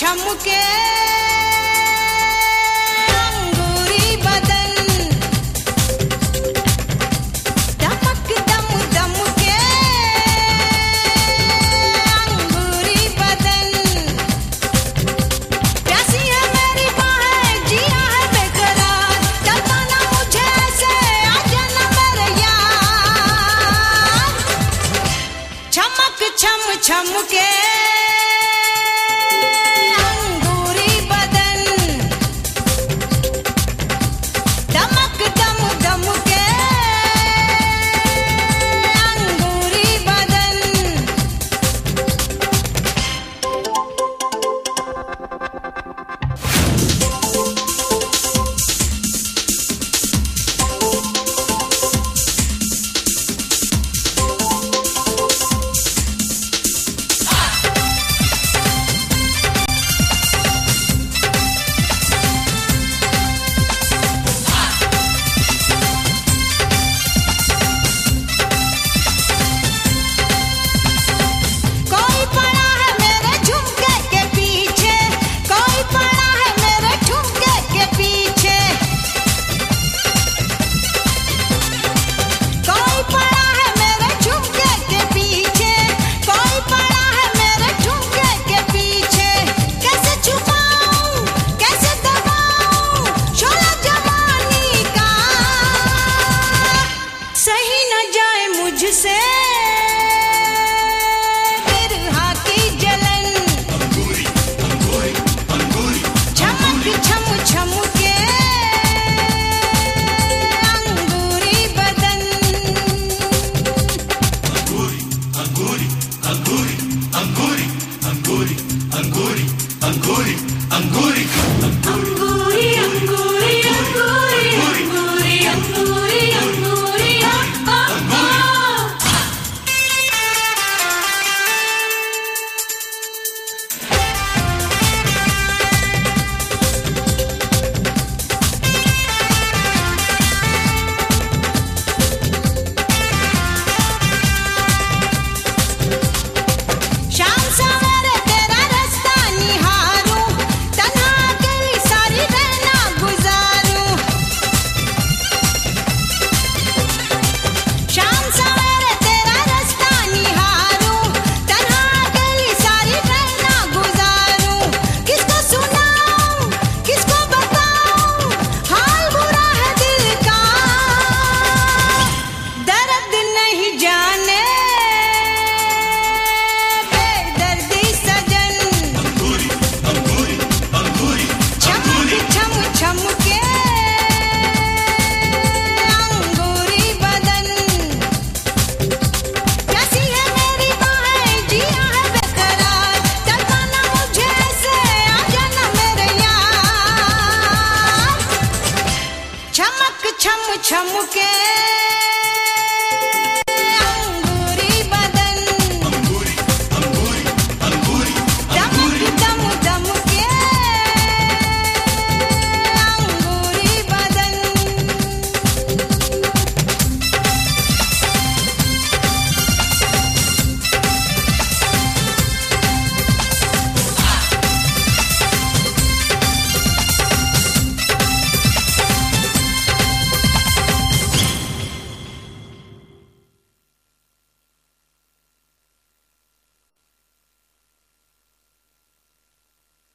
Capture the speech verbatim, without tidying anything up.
छमके अंगूरी बदन, दमक दम दम के अंगूरी बदन, प्यासी है मेरी बाहें जिया है बेकरार, तड़पाना मुझे ऐसे आजा ना मेरे यार, चमक छम छम के मुझसे बिरहा की जलन, अंगूरी अंगूरी अंगूरी चमक छम छम के अंगूरी बदन, अंगूरी अंगूरी अंगूरी अंगूरी अंगूरी अंगूरी अंगूरी अंगूरी अंगूरी अंगूरी अंगूरी अंगूरी अंगूरी छम छम के